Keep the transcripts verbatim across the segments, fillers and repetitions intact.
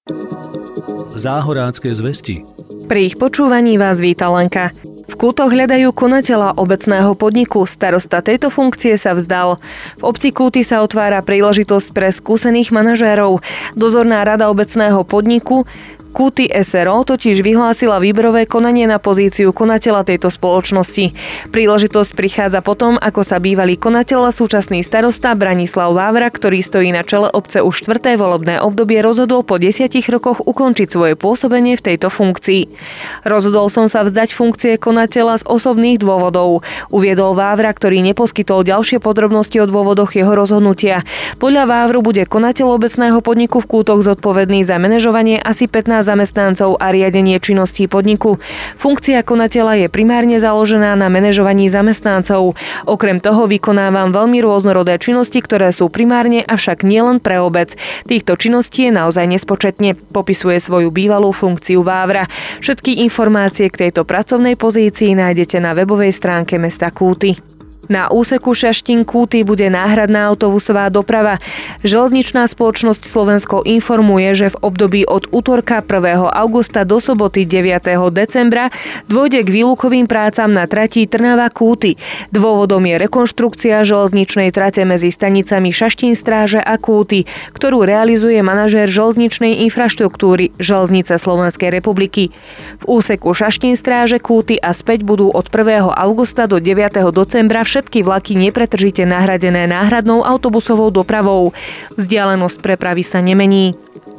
Záhorácké zvesti. Pri ich počúvaní vás víta Lenka. V Kútoch hľadajú konateľa obecného podniku. Starosta tejto funkcie sa vzdal. V obci Kúty sa otvára príležitosť pre skúsených manažérov. Dozorná rada obecného podniku Kúty es er o totiž vyhlásila výberové konanie na pozíciu konateľa tejto spoločnosti. Príležitosť prichádza potom, ako sa bývalý konateľ a súčasný starosta Branislav Vávra, ktorý stojí na čele obce už štvrté volebné obdobie, rozhodol po desiatich rokoch ukončiť svoje pôsobenie v tejto funkcii. Rozhodol som sa vzdať funkcie konateľa z osobných dôvodov, uviedol Vávra, ktorý neposkytol ďalšie podrobnosti o dôvodoch jeho rozhodnutia. Podľa Vávru bude konateľ obecného podniku v Kútoch zodpovedný za manažovanie asi pätnásť zamestnancov a riadenie činností podniku. Funkcia konateľa je primárne založená na manažovaní zamestnancov. Okrem toho vykonávam veľmi rôznorodé činnosti, ktoré sú primárne, avšak nielen pre obec. Týchto činností je naozaj nespočetne, popisuje svoju bývalú funkciu Vávra. Všetky informácie k tejto pracovnej pozícii nájdete na webovej stránke mesta Kúty. Na úseku Šaštín-Kúty bude náhradná autobusová doprava. Železničná spoločnosť Slovensko informuje, že v období od utorka prvého augusta do soboty deviateho decembra dôjde k výlukovým prácam na trati Trnava-Kúty. Dôvodom je rekonštrukcia železničnej trate medzi stanicami Šaštín-Stráže a Kúty, ktorú realizuje manažér železničnej infraštruktúry Železnice Slovenskej republiky. V úseku Šaštín-Stráže Kúty a späť budú od prvého augusta do deviateho decembra všetky vlaky nepretržite nahradené náhradnou autobusovou dopravou. Vzdialenosť prepravy sa nemení.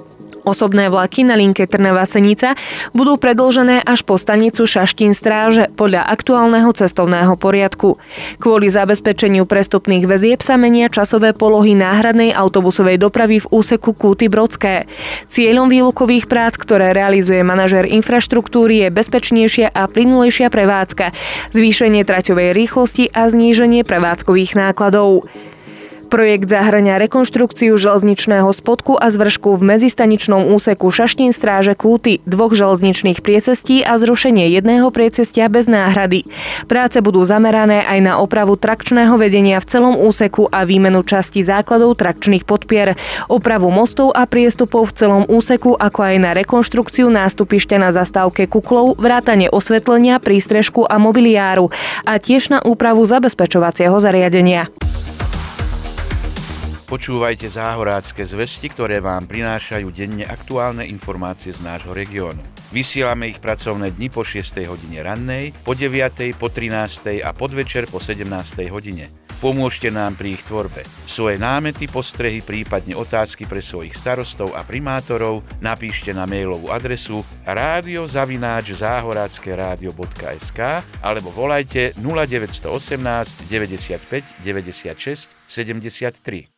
Osobné vlaky na linke Trnava-Senica budú predĺžené až po stanicu Šaštín-Stráže podľa aktuálneho cestovného poriadku. Kvôli zabezpečeniu prestupných väzieb sa menia časové polohy náhradnej autobusovej dopravy v úseku Kúty-Brodské. Cieľom výlukových prác, ktoré realizuje manažér infraštruktúry, je bezpečnejšia a plynulejšia prevádzka, zvýšenie traťovej rýchlosti a zníženie prevádzkových nákladov. Projekt zahŕňa rekonštrukciu železničného spodku a zvršku v medzistaničnom úseku Šaštín-Stráže Kúty, dvoch železničných priecestí a zrušenie jedného priecestia bez náhrady. Práce budú zamerané aj na opravu trakčného vedenia v celom úseku a výmenu častí základov trakčných podpier, opravu mostov a priestupov v celom úseku, ako aj na rekonštrukciu nástupišťa na zastávke Kuklov, vrátane osvetlenia, prístrežku a mobiliáru a tiež na úpravu zabezpečovacieho zariadenia. Počúvajte Záhorácké zvesti, ktoré vám prinášajú denne aktuálne informácie z nášho regiónu. Vysielame ich pracovné dni po šiestej hodine rannej, po deviatej, po trinástej a podvečer po sedemnástej hodine. Pomôžte nám pri ich tvorbe. Svoje námety, postrehy, prípadne otázky pre svojich starostov a primátorov napíšte na mailovú adresu rádio zavináč záhorackeradio bodka es ká alebo volajte nula deväť jedna osem deväťdesiatpäť deväťdesiatšesť sedemdesiattri.